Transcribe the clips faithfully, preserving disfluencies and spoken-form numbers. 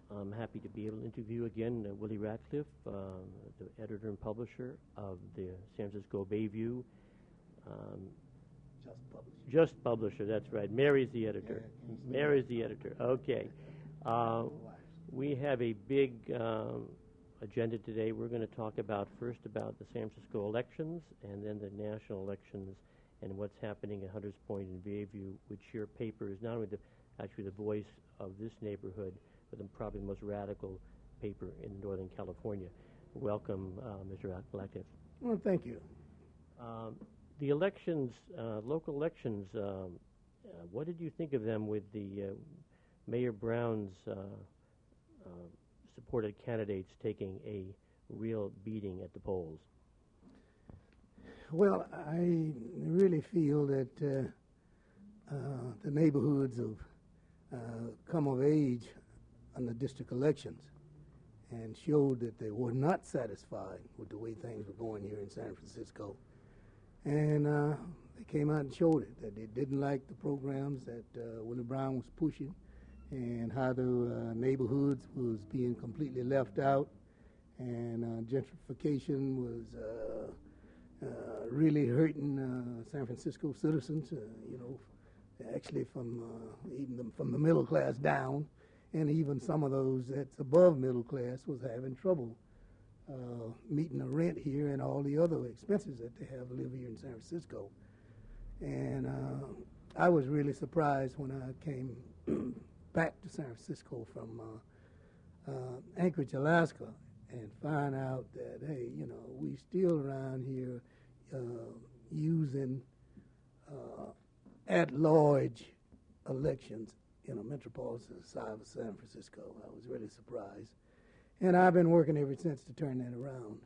I'm happy to be able to interview again uh, Willie Ratcliffe, um, the editor and publisher of the San Francisco Bayview. Um, Just publisher. Just publisher, that's right. Mary's the editor. Yeah, Mary's the editor. Okay. Uh, we have a big um, agenda today. We're going to talk about first about the San Francisco elections and then the national elections and what's happening at Hunters Point and Bayview, which your paper is not only the, actually the voice of this neighborhood, but the, probably the most radical paper in Northern California. Welcome, uh, Mister Ratcliffe. Well, thank you. Um, the elections, uh, local elections, um, uh, what did you think of them with the uh, Mayor Brown's uh, uh, supported candidates taking a real beating at the polls? Well, I really feel that uh, uh, the neighborhoods have uh, come of age on the district elections and showed that they were not satisfied with the way things were going here in San Francisco. And uh, they came out and showed it, that they didn't like the programs that uh, Willie Brown was pushing and how the uh, neighborhoods was being completely left out, and uh, gentrification was uh, uh, really hurting uh, San Francisco citizens, uh, you know, actually from uh, even the, from the middle class down, and even some of those that's above middle class was having trouble uh, meeting the rent here and all the other expenses that they have to live here in San Francisco. And uh, I was really surprised when I came back to San Francisco from uh, uh, Anchorage, Alaska, and find out that, hey, you know, we still around here uh, using uh, at-large elections in a metropolitan side of San Francisco. I was really surprised. And I've been working ever since to turn that around.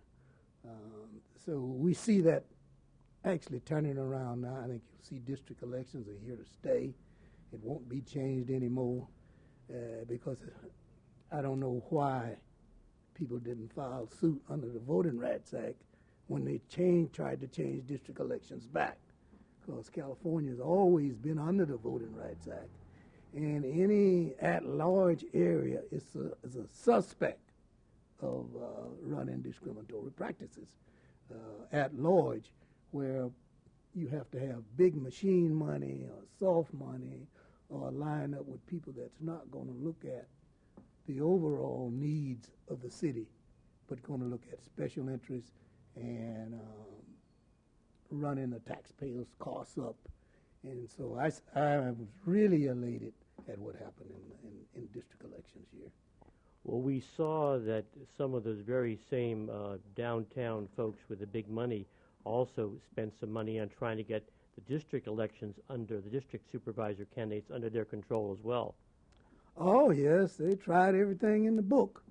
Um, so we see that actually turning around now. I think you'll see district elections are here to stay. It won't be changed anymore uh, because I don't know why people didn't file suit under the Voting Rights Act when they changed, tried to change district elections back, because California has always been under the Voting Rights Act. And any at-large area is a, is a suspect of uh, running discriminatory practices uh, at large, where you have to have big machine money or soft money or line up with people that's not going to look at the overall needs of the city, but going to look at special interests and um, running the taxpayers' costs up. And so I, I was really elated at what happened in, in, in district elections here. Well, we saw that some of those very same uh, downtown folks with the big money also spent some money on trying to get the district elections under the district supervisor candidates under their control as well. Oh, yes, they tried everything in the book.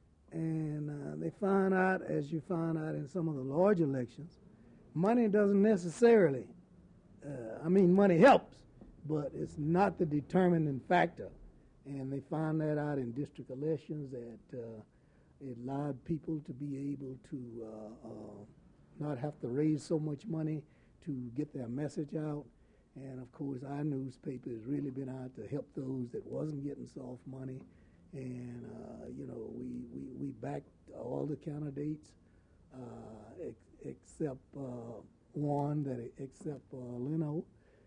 And uh, they found out, as you find out in some of the large elections, money doesn't necessarily, uh, I mean, money helps, but it's not the determining factor. And they found that out in district elections, that uh, it allowed people to be able to uh, uh, not have to raise so much money to get their message out. And of course, our newspaper has really been out to help those that wasn't getting soft money. And, uh, you know, we, we, we backed all the candidates uh, ex except uh, one, that except uh, Leno.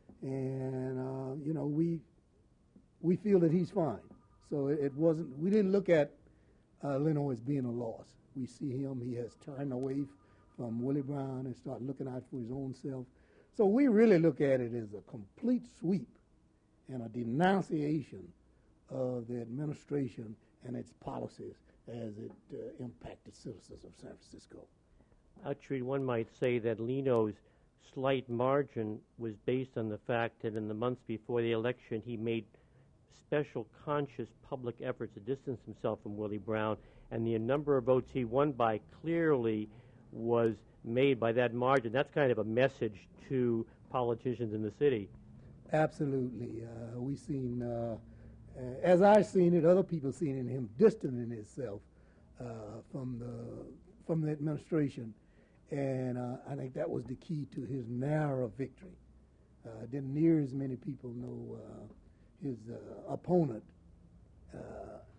And, uh, you know, we we feel that he's fine. So it, it wasn't, we didn't look at uh, Leno as being a loss. We see him, he has turned away from Willie Brown and started looking out for his own self. So we really look at it as a complete sweep and a denunciation of the administration and its policies as it uh, impacted citizens of San Francisco. Actually, one might say that Leno's slight margin was based on the fact that in the months before the election he made special conscious public efforts to distance himself from Willie Brown, and the number of votes he won by clearly was made by that margin. That's kind of a message to politicians in the city. Absolutely. Uh, we've seen, uh, uh, as I've seen it, other people seen in him distancing himself uh, from the from the administration, and uh, I think that was the key to his narrow victory. Uh, didn't near as many people know uh, his uh, opponent uh,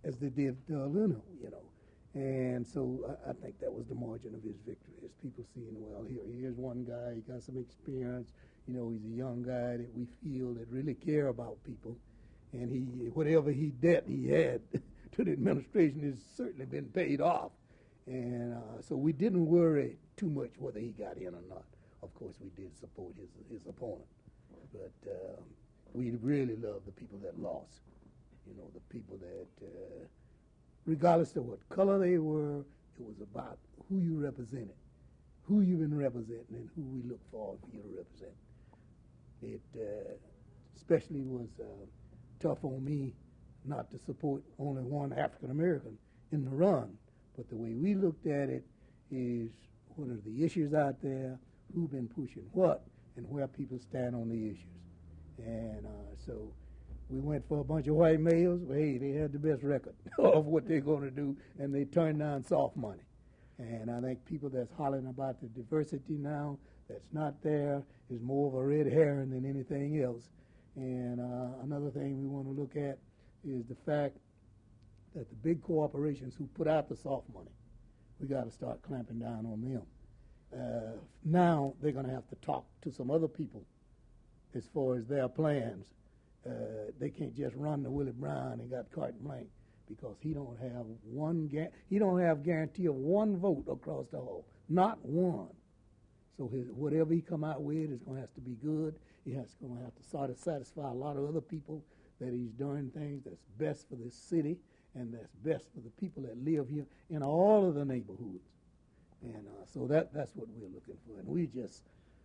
as they did uh, Leno, you know. And so I, I think that was the margin of his victory, is people seeing, well, here, here's one guy, he got some experience, you know, he's a young guy that we feel that really care about people. And he, whatever he debt he had to the administration has certainly been paid off. And uh, so we didn't worry too much whether he got in or not. Of course, we did support his, his opponent. But um, we really love the people that lost. You know, the people that, uh, regardless of what color they were, it was about who you represented, who you've been representing, and who we look forward for you to represent. It uh, especially was uh, tough on me not to support only one African American in the run. But the way we looked at it is, what are the issues out there, who've been pushing what, and where people stand on the issues. And uh, so we went for a bunch of white males. Well, hey, they had the best record of what they're going to do, and they turned down soft money. And I think people that's hollering about the diversity now that's not there is more of a red herring than anything else. And uh, another thing we want to look at is the fact that the big corporations who put out the soft money, we got to start clamping down on them. Uh, now they're going to have to talk to some other people as far as their plans. Uh, they can't just run to Willie Brown and got carte blanche, because he don't have one ga- he don't have guarantee of one vote across the hall, not one. So his, whatever he come out with is going to have to be good. He has going to have to sort of satisfy a lot of other people that he's doing things that's best for this city and that's best for the people that live here in all of the neighborhoods. And uh, so that that's what we're looking for. And we just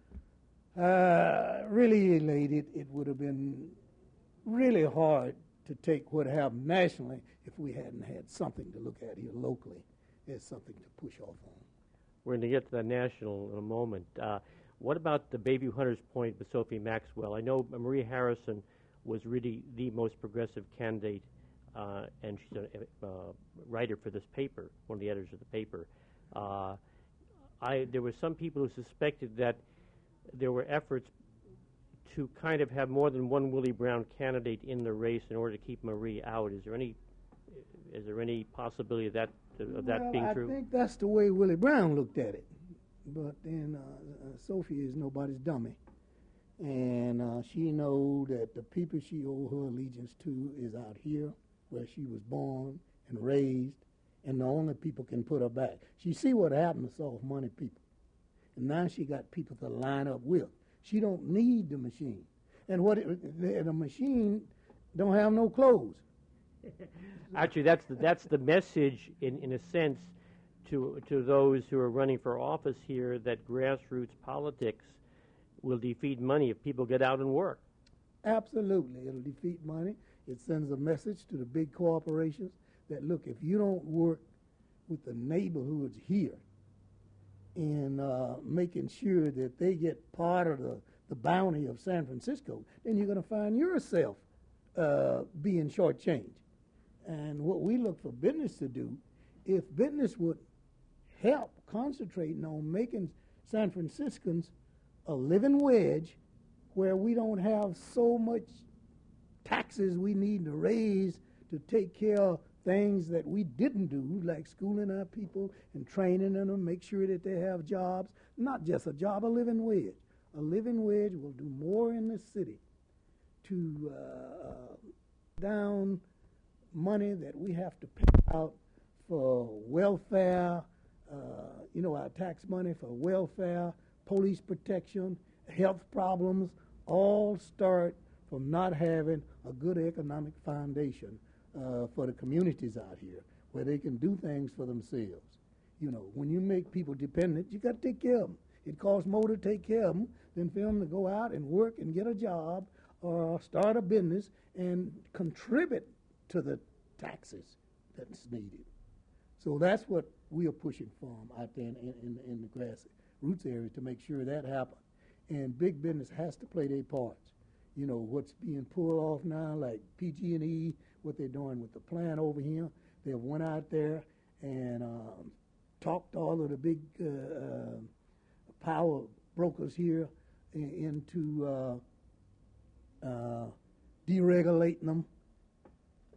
uh, really elated. It would have been really hard to take what happened nationally if we hadn't had something to look at here locally as something to push off on. We're going to get to the national in a moment. Uh, what about the Bayview Hunters Point with Sophie Maxwell? I know Marie Harrison was really the most progressive candidate, uh, and she's a uh, writer for this paper, one of the editors of the paper. Uh, I, there were some people who suspected that there were efforts to kind of have more than one Willie Brown candidate in the race in order to keep Marie out. Is there any, is there any possibility of that of that well, being I true? I think that's the way Willie Brown looked at it. But then uh, uh, Sophie is nobody's dummy. And uh, she knows that the people she owes her allegiance to is out here where she was born and raised, and the only people can put her back. She see what happened to soft money people. And now she got people to line up with. She don't need the machine. And what it, the, the machine don't have no clothes. Actually, that's the, that's the message, in, in a sense, to to those who are running for office here, that grassroots politics will defeat money if people get out and work. Absolutely. It'll defeat money. It sends a message to the big corporations that, look, if you don't work with the neighborhoods here in uh, making sure that they get part of the, the bounty of San Francisco, then you're going to find yourself uh, being shortchanged. And what we look for business to do, if business would help concentrating on making San Franciscans a living wedge where we don't have so much taxes we need to raise to take care of things that we didn't do, like schooling our people and training them, make sure that they have jobs, not just a job, a living wedge. A living wedge will do more in this city to uh, down money that we have to pay out for welfare, uh, you know, our tax money for welfare, police protection, health problems, all start from not having a good economic foundation uh, for the communities out here where they can do things for themselves. You know, when you make people dependent, you got to take care of them. It costs more to take care of them than for them to go out and work and get a job or start a business and contribute to the taxes that's needed. So that's what we are pushing from out there in, in, in the grassroots area to make sure that happens. And big business has to play their parts. You know, what's being pulled off now, like P G and E, what they're doing with the plant over here, they went out there and um, talked all of the big uh, uh, power brokers here in, into uh, uh, deregulating them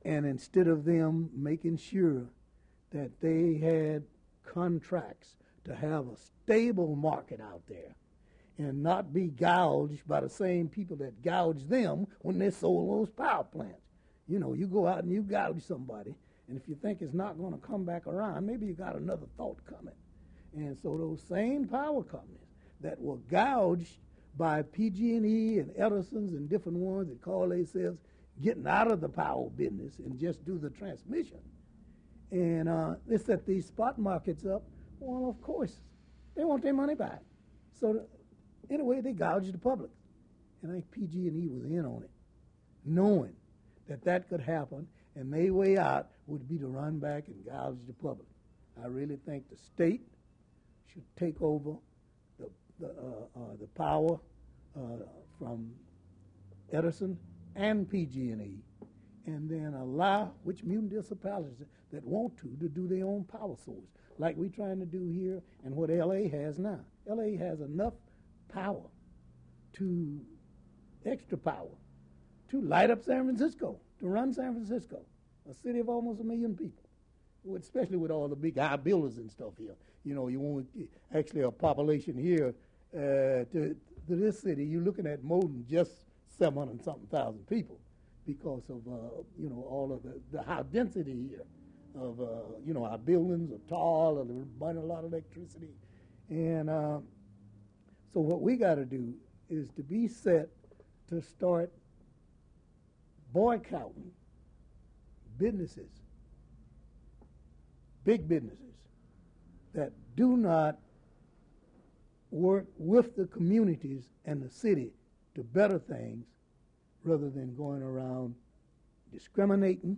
And instead of them making sure that they had contracts to have a stable market out there and not be gouged by the same people that gouged them when they sold those power plants. You know, you go out and you gouge somebody, and if you think it's not going to come back around, maybe you got another thought coming. And so those same power companies that were gouged by P G and E and Edison's and different ones that call themselves getting out of the power business and just do the transmission. And uh, they set these spot markets up. Well, of course, they want their money back. So anyway, they gouged the public. And I think P G and E was in on it, knowing that that could happen, and their way out would be to run back and gouge the public. I really think the state should take over the the, uh, uh, the power uh, from Edison and P G and E, and then allow which municipalities that want to to do their own power source, like we're trying to do here and what L A has now. L A has enough power to, extra power, to light up San Francisco, to run San Francisco, a city of almost a million people, especially with all the big high buildings and stuff here. You know, you want actually a population here uh, to, to this city, you're looking at more than just seven hundred and something thousand people because of, uh, you know, all of the, the high density here of, uh, you know, our buildings are tall and they're burning a lot of electricity. And uh, so what we got to do is to be set to start boycotting businesses, big businesses, that do not work with the communities and the city to better things rather than going around discriminating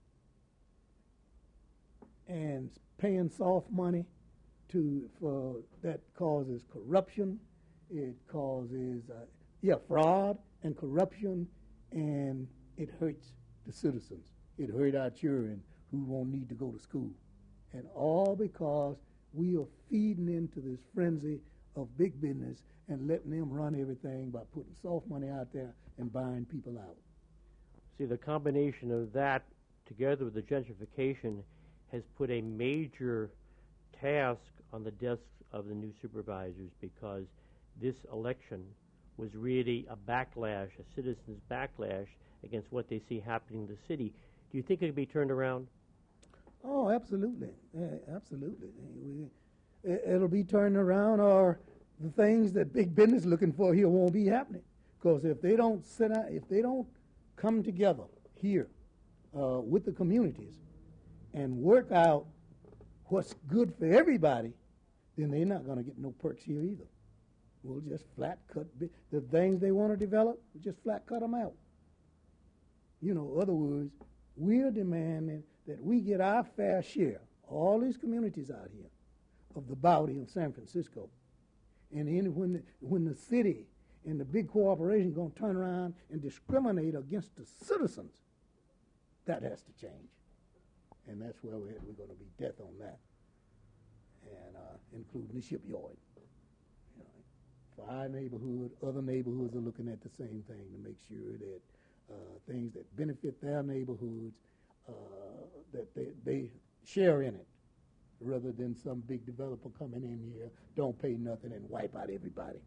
and paying soft money to for that causes corruption. It causes uh, yeah fraud and corruption, and it hurts the citizens. It hurt our children who won't need to go to school, and all because we are feeding into this frenzy of big business and letting them run everything by putting soft money out there and buying people out. See, the combination of that together with the gentrification has put a major task on the desks of the new supervisors, because this election was really a backlash, a citizen's backlash against what they see happening in the city. Do you think it could be turned around? Oh, absolutely. Yeah, absolutely. We, it'll be turned around, or the things that big business looking for here won't be happening. Because if they don't sit out, if they don't come together here uh, with the communities and work out what's good for everybody, then they're not going to get no perks here either. We'll just flat cut the things they want to develop. We'll just flat cut them out. You know, in other words, we're demanding that we get our fair share, all these communities out here, of the bounty of San Francisco. And then when the, when the city and the big corporation going to turn around and discriminate against the citizens, that has to change. And that's where we're, we're going to be death on that, and uh, including the shipyard. You know, for our neighborhood, other neighborhoods are looking at the same thing to make sure that uh, things that benefit their neighborhoods, uh, that they, they share in it, rather than some big developer coming in here, don't pay nothing and wipe out everybody.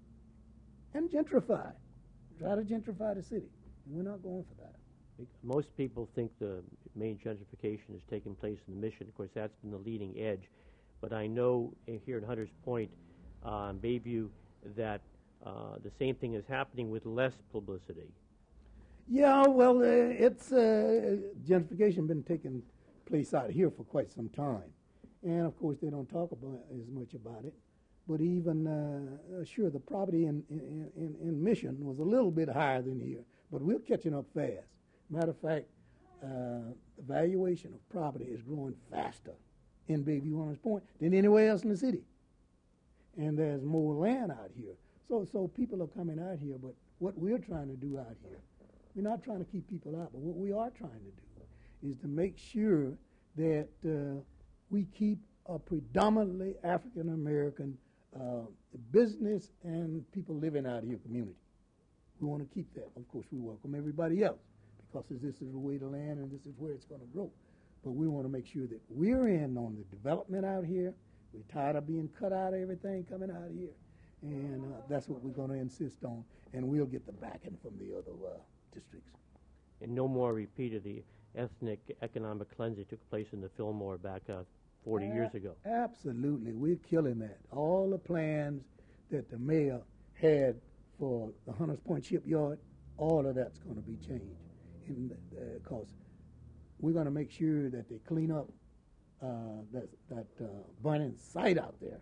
And gentrify. Try to gentrify the city. And we're not going for that. Most people think the main gentrification is taking place in the Mission. Of course, that's been the leading edge. But I know here at Hunters Point, uh, Bayview, that uh, the same thing is happening with less publicity. Yeah, well, uh, it's uh, gentrification been taking place out here for quite some time. And, of course, they don't talk about as much about it. But even, uh, sure, the property in, in, in, in Mission was a little bit higher than here. But we're catching up fast. Matter of fact, uh, the valuation of property is growing faster in Bayview Hunters Point than anywhere else in the city. And there's more land out here. So, so people are coming out here, but what we're trying to do out here, we're not trying to keep people out, but what we are trying to do is to make sure that uh, we keep a predominantly African-American uh, business and people living out here community. We want to keep that. Of course, we welcome everybody else, because this is the way to land and this is where it's going to grow. But we want to make sure that we're in on the development out here. We're tired of being cut out of everything coming out here. And uh, that's what we're going to insist on. And we'll get the backing from the other uh, districts. And no more repeat of the ethnic economic cleansing that took place in the Fillmore back uh, forty uh, years ago. Absolutely. We're killing that. All the plans that the mayor had for the Hunters Point Shipyard, all of that's going to be changed. Because uh, we're going to make sure that they clean up uh, that, that uh, burning site out there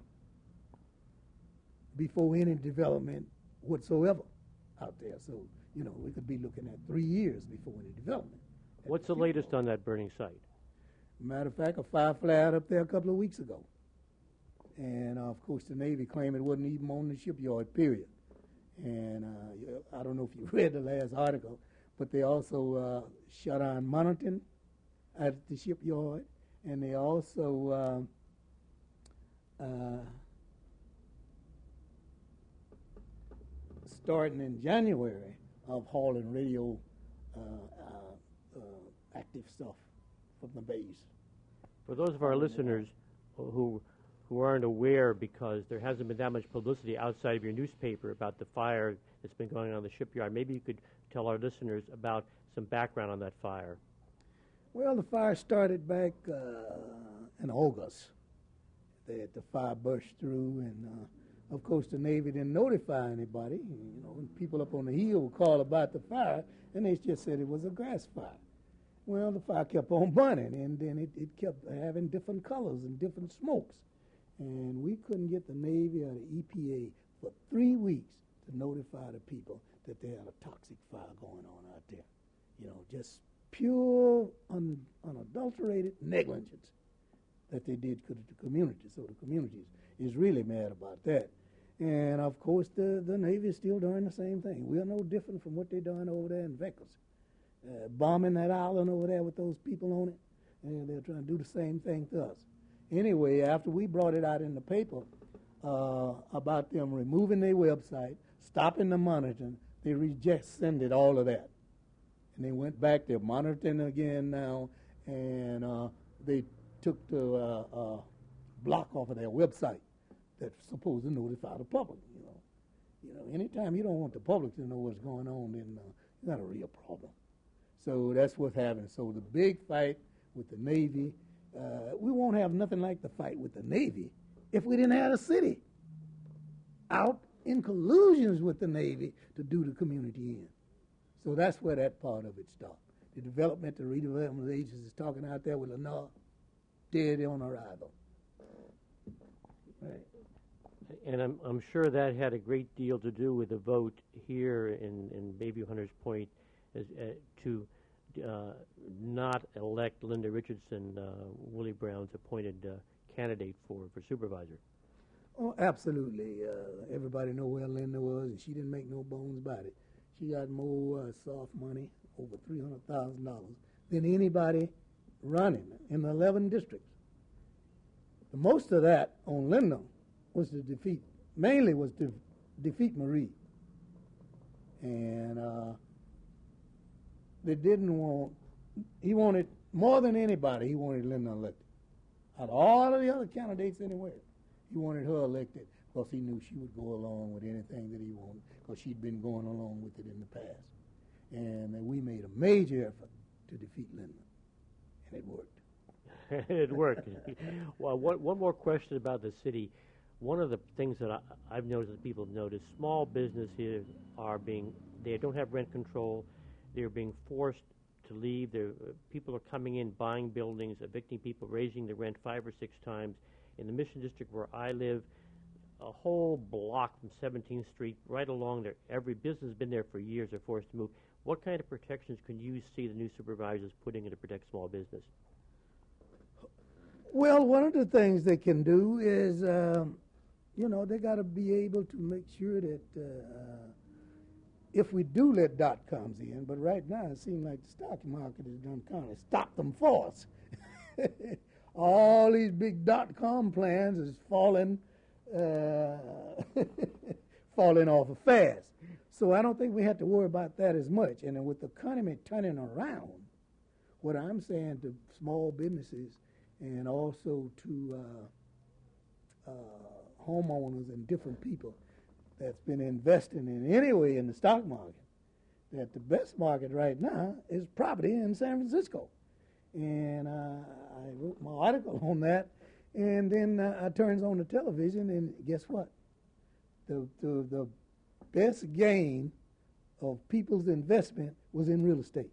before any development whatsoever out there. So, you know, we could be looking at three years before any development. What's the latest on that burning site? Matter of fact, a fire flared up there a couple of weeks ago. And, uh, of course, the Navy claimed it wasn't even on the shipyard, period. And uh, I don't know if you read the last article, but they also uh, shut down monitoring at the shipyard, and they also uh, uh, starting in January of hauling radio uh, uh, uh, active stuff from the base. For those of our listeners who who aren't aware, because there hasn't been that much publicity outside of your newspaper about the fire that's been going on in the shipyard, maybe you could tell our listeners about some background on that fire. Well, the fire started back uh, in August. The, the fire burst through, and uh, of course the Navy didn't notify anybody. You know, and people up on the hill would call about the fire, and they just said it was a grass fire. Well, the fire kept on burning, and then it, it kept having different colors and different smokes. And we couldn't get the Navy or the E P A for three weeks to notify the people that they had a toxic fire going on out there. You know, just pure, un, unadulterated negligence that they did to the community. So the community is really mad about that. And, of course, the, the Navy is still doing the same thing. We're no different from what they're doing over there in Veckles. Uh, bombing that island over there with those people on it, and they're trying to do the same thing to us. Anyway, after we brought it out in the paper uh, about them removing their website, stopping the monitoring, they rescinded all of that. And they went back, they're monitoring again now, and uh, they took the uh, uh, block off of their website that's supposed to notify the public, you know. You know, anytime you don't want the public to know what's going on, then uh, you got a real problem. So that's what's happening. So the big fight with the Navy, uh, we won't have nothing like the fight with the Navy if we didn't have a city out in collusions with the Navy to do the community in. So that's where that part of it stopped. The development, the redevelopment agency is talking out there with Lenore, dead on arrival. Right. And I'm, I'm sure that had a great deal to do with the vote here in, in Bayview Hunters Point as, uh, to uh, not elect Linda Richardson, uh, Willie Brown's appointed uh, candidate for, for supervisor. Oh, absolutely. Uh, everybody know where Linda was, and she didn't make no bones about it. She got more uh, soft money, over three hundred thousand dollars, than anybody running in the eleven districts. The most of that on Linda was to defeat, mainly was to defeat Marie. And uh, they didn't want, he wanted, more than anybody, he wanted Linda elected. Out of all of the other candidates anywhere, he wanted her elected because he knew she would go along with anything that he wanted, because she'd been going along with it in the past. And uh, we made a major effort to defeat Linda, and it worked. It worked. Well, one, one more question about the city. One of the things that I, I've noticed that people have noticed, small business here are being, they don't have rent control. They're being forced to leave. They're, uh, people are coming in, buying buildings, evicting people, raising the rent five or six times. In the Mission District where I live, a whole block from seventeenth Street, right along there, every business has been there for years, are forced to move. What kind of protections can you see the new supervisors putting in to protect small business? Well, one of the things they can do is, um, you know, they got to be able to make sure that uh, if we do let dot-coms in, but right now it seems like the stock market has done kind of stopped them for us. All these big dot-com plans is falling, uh, falling off fast. So I don't think we have to worry about that as much. And then with the economy turning around, what I'm saying to small businesses and also to uh, uh, homeowners and different people that's been investing in any way in the stock market, that the best market right now is property in San Francisco. And uh, I wrote my article on that, and then uh, I turns on the television, and guess what? The, the, the best gain of people's investment was in real estate.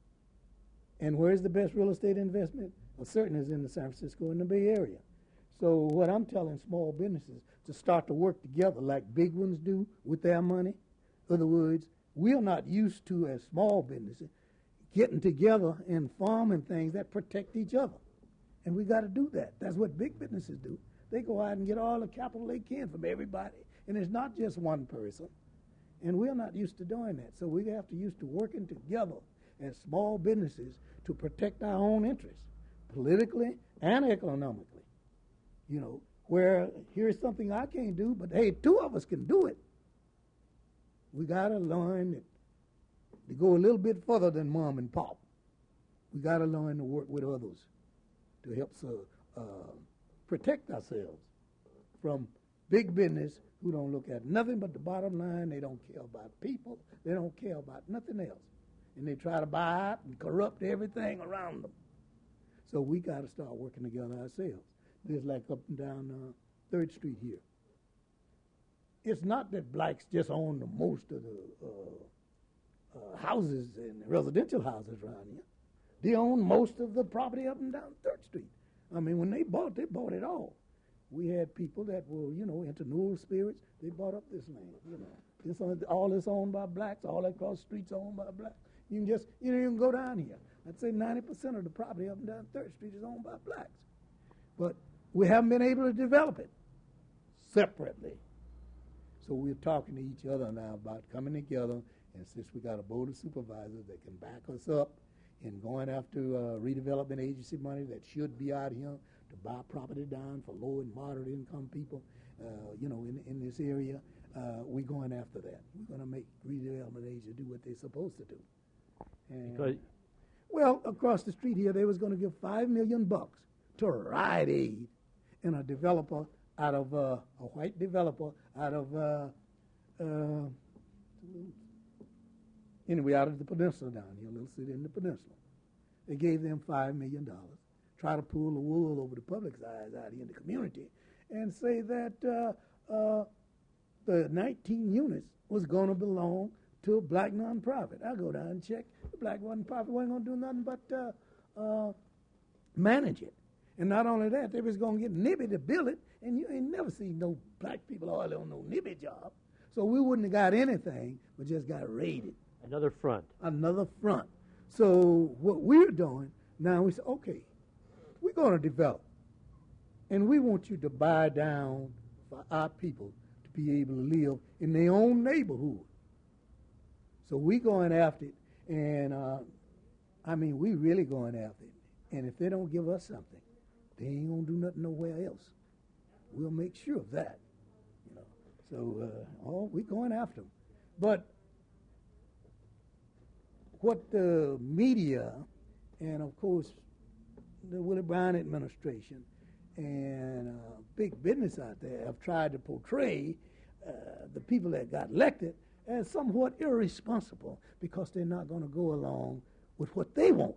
And where's the best real estate investment? Well, certainly is in the San Francisco and the Bay Area. So what I'm telling small businesses to start to work together like big ones do with their money. In other words, we're not used to, as small businesses, getting together and farming things that protect each other. And we got to do that. That's what big businesses do. They go out and get all the capital they can from everybody. And it's not just one person. And we're not used to doing that. So we have to used to working together as small businesses to protect our own interests, politically and economically. You know, where here's something I can't do, but hey, two of us can do it. We got to learn that to go a little bit further than mom and pop. We got to learn to work with others to help uh, uh, protect ourselves from big business who don't look at nothing but the bottom line. They don't care about people. They don't care about nothing else. And they try to buy out and corrupt everything around them. So we got to start working together ourselves. Just like up and down uh, third Street here. It's not that blacks just own the most of the uh, uh, houses and residential houses around here. They own most of the property up and down third Street. I mean, when they bought, they bought it all. We had people that were, you know, into Newell spirits. They bought up this land, you know. This, all this owned by blacks. All across the streets owned by blacks. You can just, you know, you can go down here. I'd say ninety percent of the property up and down third Street is owned by blacks. But we haven't been able to develop it separately. So we're talking to each other now about coming together, and since we got a board of supervisors that can back us up in going after uh, redevelopment agency money that should be out here to buy property down for low and moderate income people, uh, you know, in, in this area, uh, we're going after that. We're going to make redevelopment agencies do what they're supposed to do. And, Because well, across the street here, they was going to give five million bucks to Rite Aid and a developer out of, uh, a white developer out of, uh, uh, anyway, out of the peninsula down here, a little city in the peninsula. They gave them five million dollars, try to pull the wool over the public's eyes out here in the community, and say that uh, uh, the nineteen units was going to belong to a black nonprofit. I go down and check. The black nonprofit wasn't going to do nothing but uh, uh, manage it. And not only that, they was going to get Nibby to build it, and you ain't never seen no black people hardly on no Nibby job. So we wouldn't have got anything, but just got raided. another front. Another front. So what we're doing, now we say, okay, we're going to develop. And we want you to buy down for our people to be able to live in their own neighborhood. So we going after it, and uh, I mean, we really going after it. And if they don't give us something, they ain't gonna do nothing nowhere else. We'll make sure of that, you know. So, uh, oh, we going after them. But what the media and, of course, the Willie Brown administration and uh, big business out there have tried to portray uh, the people that got elected as somewhat irresponsible because they're not going to go along with what they want.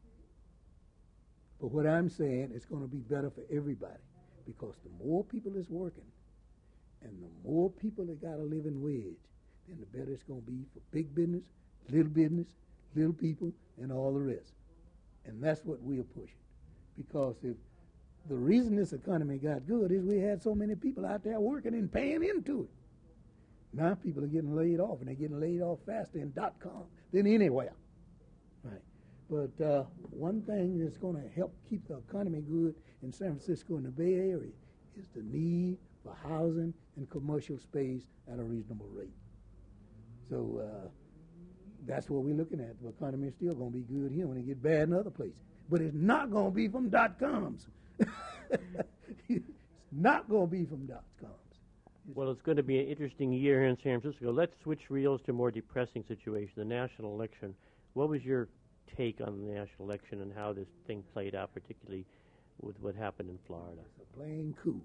But what I'm saying, it's going to be better for everybody because the more people that's working and the more people that got a living wage, then the better it's going to be for big business, little business, little people, and all the rest. And that's what we're pushing. Because if the reason this economy got good is we had so many people out there working and paying into it. Now people are getting laid off, and they're getting laid off faster in dot-com than anywhere. Right. But uh, one thing that's going to help keep the economy good in San Francisco and the Bay Area is the need for housing and commercial space at a reasonable rate. So uh, that's what we're looking at. The economy is still going to be good here when it gets bad in other places. But it's not going to be from dot-coms. It's not going to be from dot-coms. Well, it's going to be an interesting year here in San Francisco. Let's switch reels to a more depressing situation, the national election. What was your take on the national election and how this thing played out, particularly with what happened in Florida? It's a plain coup,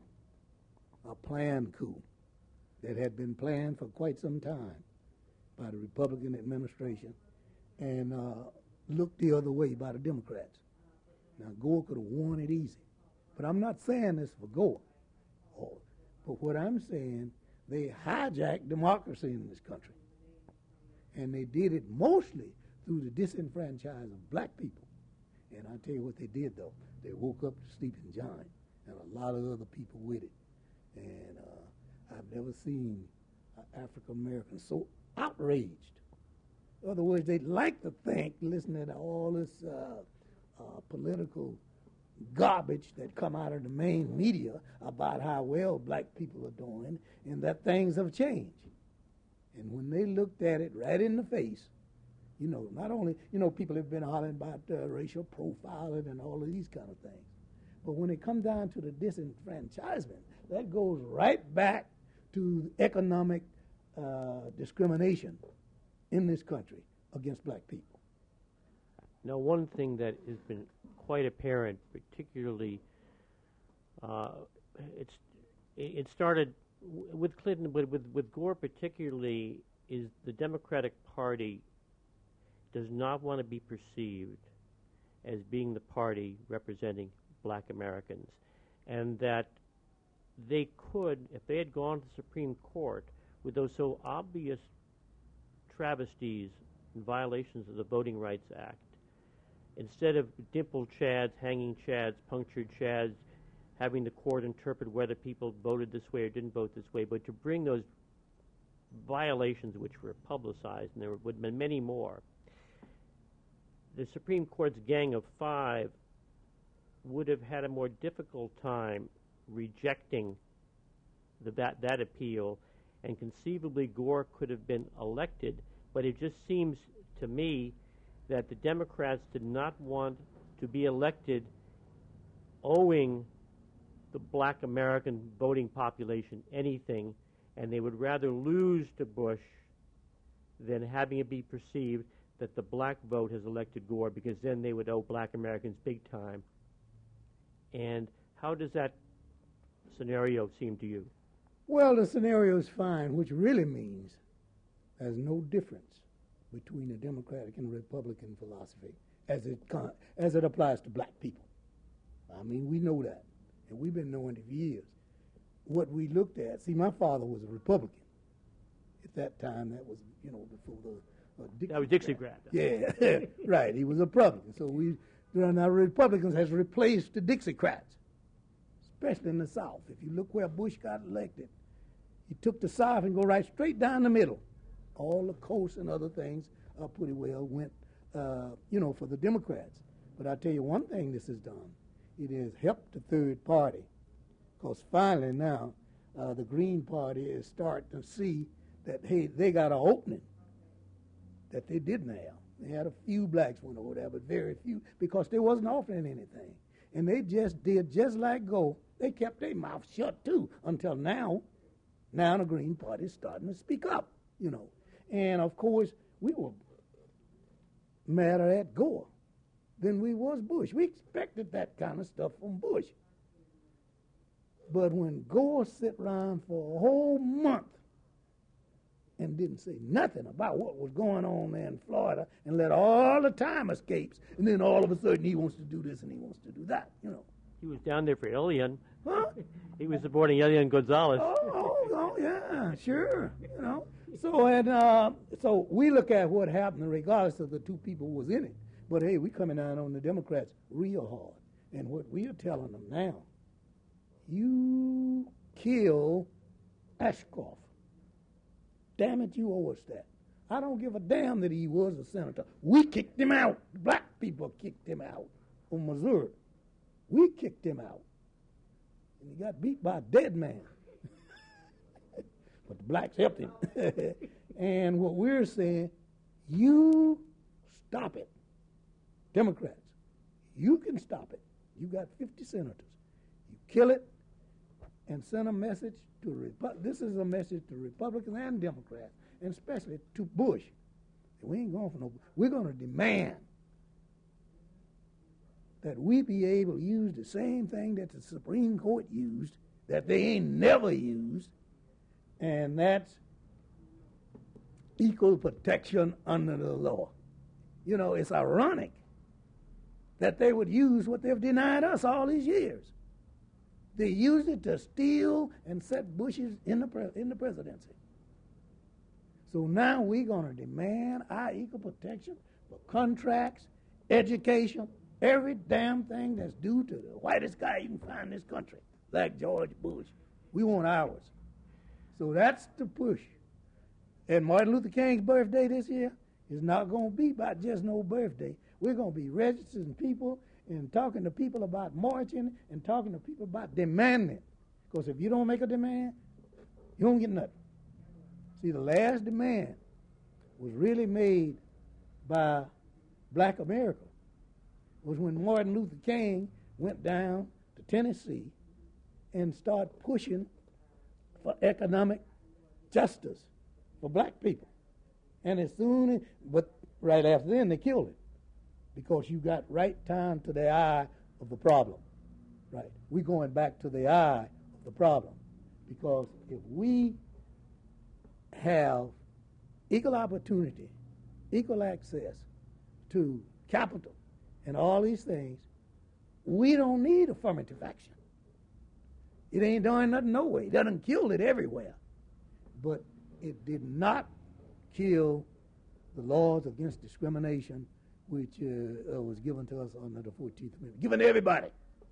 a planned coup that had been planned for quite some time by the Republican administration and uh, looked the other way by the Democrats. Now, Gore could have won it easy. But I'm not saying this for Gore. Oh, but what I'm saying, they hijacked democracy in this country. And they did it mostly through the disenfranchisement of black people. And I tell you what they did, though. They woke up the sleeping giant and a lot of other people with it. And uh, I've never seen an African American so outraged. In other words, they'd like to think, listening to all this uh, uh, political garbage that come out of the main media about how well black people are doing and that things have changed. And when they looked at it right in the face, you know, not only, you know, people have been hollering about uh, racial profiling and all of these kind of things. But when it comes down to the disenfranchisement, that goes right back to economic uh, discrimination in this country against black people. Now, one thing that has been quite apparent, particularly, uh, it's it started w- with Clinton, but with, with Gore particularly, is the Democratic Party does not want to be perceived as being the party representing black Americans, and that they could, if they had gone to the Supreme Court with those so obvious travesties and violations of the Voting Rights Act, instead of dimpled chads, hanging chads, punctured chads, having the court interpret whether people voted this way or didn't vote this way, but to bring those violations which were publicized, and there would have been many more, the Supreme Court's Gang of Five would have had a more difficult time rejecting the, that, that appeal, and conceivably Gore could have been elected. But it just seems to me that the Democrats did not want to be elected owing the black American voting population anything, and they would rather lose to Bush than having it be perceived that the black vote has elected Gore, because then they would owe black Americans big time. And how does that scenario seem to you? Well, the scenario is fine, which really means there's no difference between the Democratic and Republican philosophy as it con- as it applies to black people. I mean, we know that, and we've been knowing it for years. What we looked at, see, my father was a Republican. At that time, that was, you know, before the uh, Dixie That was Dixiecrat. Yeah, right. He was a Republican. So we, now Republicans has replaced the Dixiecrats, especially in the South. If you look where Bush got elected, he took the South and go right straight down the middle. All the coast and other things uh, pretty well went, uh, you know, for the Democrats. But I tell you one thing this has done. It has helped the third party, because finally now uh, the Green Party is starting to see that, hey, they got an opening that they didn't have. They had a few blacks went over there, but very few, because they wasn't offering anything. And they just did just like Gore. They kept their mouth shut, too, until now. Now the Green Party is starting to speak up, you know. And, of course, we were madder at Gore than we was Bush. We expected that kind of stuff from Bush. But when Gore sat around for a whole month and didn't say nothing about what was going on there in Florida and let all the time escapes, and then all of a sudden he wants to do this and he wants to do that, you know. He was down there for Elian. Huh? He was supporting Elian Gonzalez. Oh, oh, oh, yeah, sure, you know. So and uh, so we look at what happened regardless of the two people who was in it. But hey, we coming down on the Democrats real hard. And what we are telling them now, you kill Ashcroft. Damn it, you owe us that. I don't give a damn that he was a senator. We kicked him out. Black people kicked him out from Missouri. We kicked him out. And he got beat by a dead man. But the blacks helped him. And what we're saying, you stop it. Democrats, you can stop it. You got fifty senators. You kill it, and sent a message to Repu- this is a message to Republicans and Democrats, and especially to Bush. We ain't going for no. We're going to demand that we be able to use the same thing that the Supreme Court used, that they ain't never used, and that's equal protection under the law. You know, it's ironic that they would use what they've denied us all these years. They used it to steal and set Bushes in the pre- in the presidency. So now we're going to demand our equal protection for contracts, education, every damn thing that's due to the whitest guy you can find in this country, like George Bush. We want ours. So that's the push. And Martin Luther King's birthday this year is not going to be about just no birthday. We're going to be registering people and talking to people about marching and talking to people about demanding. Because if you don't make a demand, you don't get nothing. See, the last demand was really made by black America. Was when Martin Luther King went down to Tennessee and started pushing for economic justice for black people. And as soon as, but right after then, they killed it because you got right time to the eye of the problem. Right? We're going back to the eye of the problem because if we have equal opportunity, equal access to capital and all these things, we don't need affirmative action. It ain't doing nothing no way. It doesn't kill it everywhere. But it did not kill the laws against discrimination which uh, uh, was given to us under the fourteenth Amendment. Given to everybody.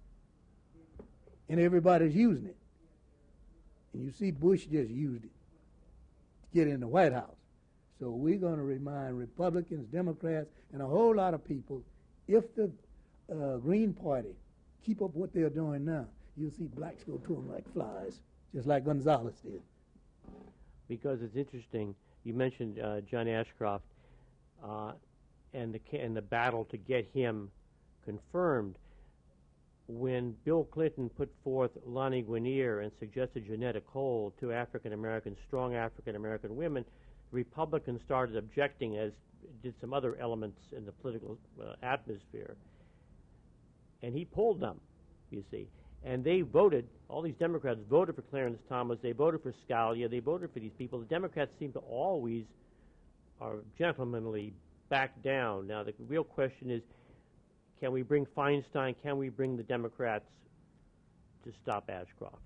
And everybody's using it. And you see Bush just used it to get in the White House. So we're going to remind Republicans, Democrats, and a whole lot of people, if the uh, Green Party keep up what they're doing now, you'll see blacks go to them like flies, just like Gonzales did. Because it's interesting, you mentioned uh, John Ashcroft uh, and the and the battle to get him confirmed. When Bill Clinton put forth Lani Guinier and suggested Janetta Cole, two African American, strong African American women, Republicans started objecting, as did some other elements in the political uh, atmosphere. And he pulled them, you see. And they voted, all these Democrats voted for Clarence Thomas, they voted for Scalia, they voted for these people. The Democrats seem to always, are gentlemanly, back down. Now, the real question is, can we bring Feinstein, can we bring the Democrats to stop Ashcroft?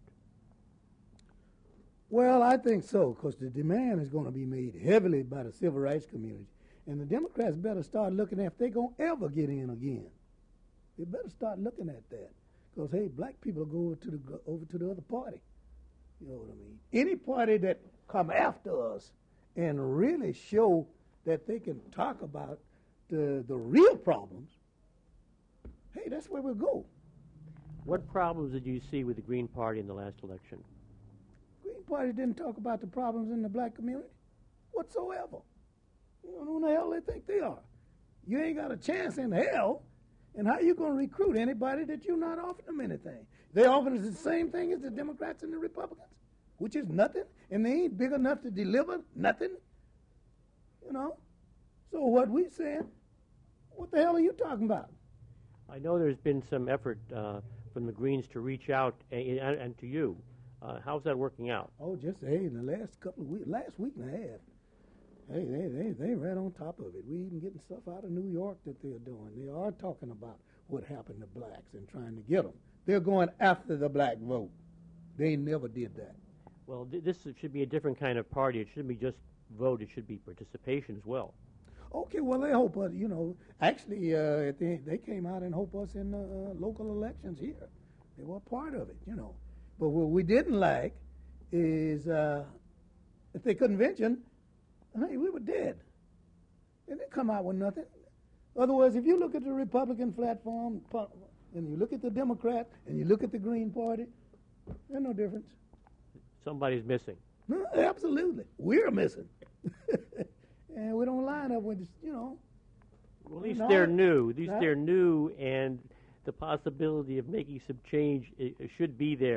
Well, I think so, because the demand is going to be made heavily by the civil rights community. And the Democrats better start looking at if they're going to ever get in again. They better start looking at that. Because, hey, black people go over to the over to the other party. You know what I mean? Any party that come after us and really show that they can talk about the the real problems, hey, that's where we'll go. What problems did you see with the Green Party in the last election? Green Party didn't talk about the problems in the black community whatsoever. You don't know who the hell they think they are. You ain't got a chance in hell. And how you going to recruit anybody that you're not offering them anything? They offering us the same thing as the Democrats and the Republicans, which is nothing, and they ain't big enough to deliver nothing. You know? So what we saying, what the hell are you talking about? I know there's been some effort uh, from the Greens to reach out and, and, and to you. Uh, how's that working out? Oh, just, hey, in the last couple of weeks, last week and a half, hey, they, they, they right on top of it. We even getting stuff out of New York that they're doing. They are talking about what happened to blacks and trying to get them. They're going after the black vote. They never did that. Well, th- this should be a different kind of party. It shouldn't be just vote. It should be participation as well. Okay, well, they hope us, you know, actually, uh, they, they came out and hope us in the uh, local elections here. They were part of it, you know. But what we didn't like is uh, at the convention, hey, we were dead. They didn't come out with nothing. Otherwise, if you look at the Republican platform and you look at the Democrat and you look at the Green Party, there's no difference. Somebody's missing. No, absolutely. We're missing. And we don't line up with, you know. Well, at least no, they're new. At least that, they're new, and the possibility of making some change it, it should be there.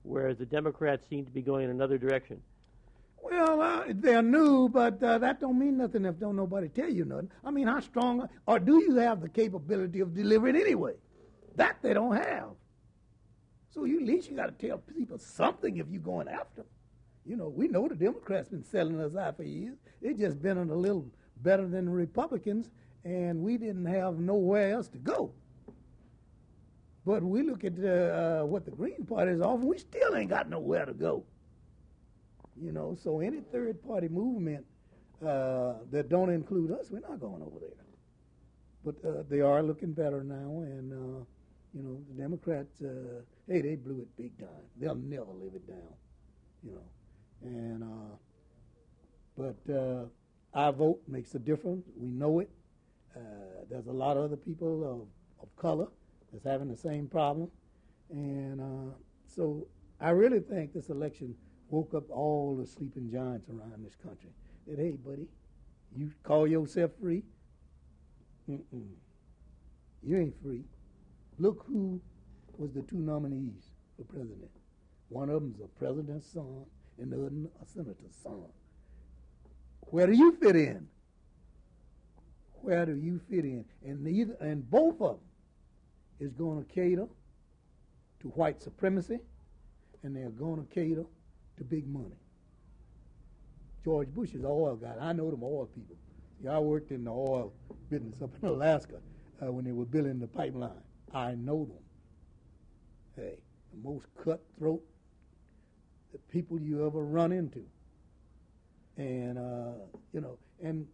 whereas the Democrats seem to be going in another direction. Well, uh, they're new, but uh, that don't mean nothing if don't nobody tell you nothing. I mean, how strong, or do you have the capability of delivering anyway? That they don't have. So you at least you got to tell people something if you're going after them. You know, we know the Democrats been selling us out for years. They just been on a little better than the Republicans, and we didn't have nowhere else to go. But we look at uh, uh, what the Green Party is offering, we still ain't got nowhere to go. You know, so any third-party movement uh, that don't include us, we're not going over there. But uh, they are looking better now, and, uh, you know, the Democrats, uh, hey, they blew it big time. They'll never live it down, you know. And uh, But uh, our vote makes a difference. We know it. Uh, there's a lot of other people of, of color that's having the same problem. And uh, so I really think this election woke up all the sleeping giants around this country. That, hey, buddy, you call yourself free? Mm-mm. You ain't free. Look who was the two nominees for president. One of them's a president's son, and the other a senator's son. Where do you fit in? Where do you fit in? And neither, and both of them is going to cater to white supremacy, and they're going to cater to big money. George Bush is an oil guy. I know them oil people. See, I worked in the oil business up in Alaska uh, when they were building the pipeline. I know them. Hey, the most cutthroat the people you ever run into. And, uh, you know, and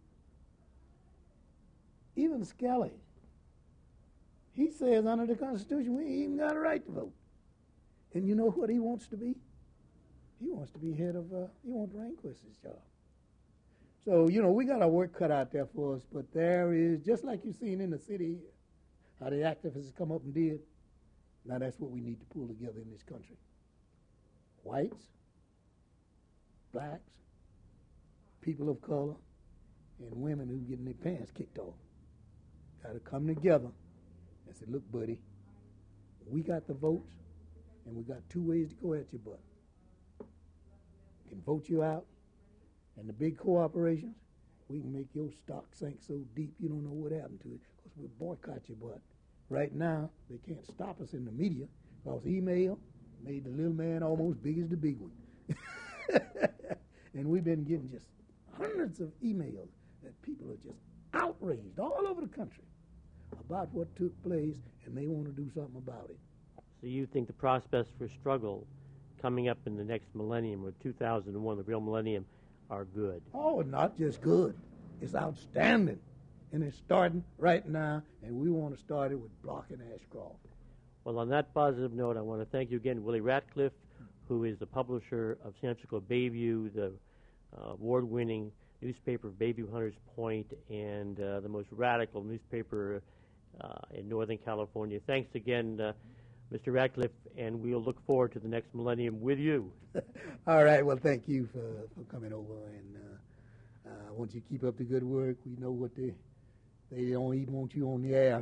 even Skelly, he says under the Constitution we ain't even got a right to vote. And you know what he wants to be? He wants to be head of, uh, he wants Rehnquist's job. So, you know, we got our work cut out there for us, but there is, just like you've seen in the city, how the activists come up and did, now that's what we need to pull together in this country. Whites, blacks, people of color, and women who getting their pants kicked off. Got to come together and say, look, buddy, we got the votes, and we got two ways to go at your butt. We can vote you out, and the big corporations, we can make your stock sink so deep you don't know what happened to it, because we'll boycott your butt. Right now, they can't stop us in the media, because email made the little man almost big as the big one. And we've been getting just hundreds of emails that people are just outraged all over the country about what took place, and they want to do something about it. So you think the prospects for struggle coming up in the next millennium, or two thousand one, the real millennium, are good? Oh, not just good. It's outstanding. And it's starting right now, and we want to start it with Block and Ashcroft. Well, on that positive note, I want to thank you again, Willie Ratcliffe, who is the publisher of San Francisco Bayview, the uh, award-winning newspaper Bayview Hunters Point, and uh, the most radical newspaper uh, in Northern California. Thanks again, uh, Mister Ratcliffe, and we'll look forward to the next millennium with you. All right. Well, thank you for, for coming over, and uh, uh, I want you to keep up the good work. We know what they they don't even want you on the air.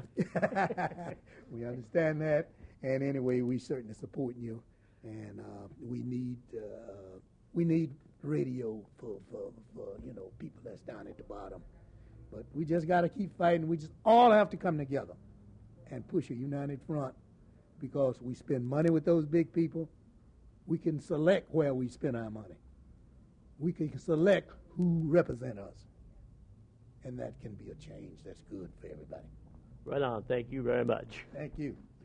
We understand that, and anyway, we certainly support you, and uh, we need uh, we need radio for, for for you know people that's down at the bottom. But we just got to keep fighting. We just all have to come together and push a united front, because we spend money with those big people. We can select where we spend our money. We can select who represent us. And that can be a change that's good for everybody. Right on. Thank you very much. Thank you.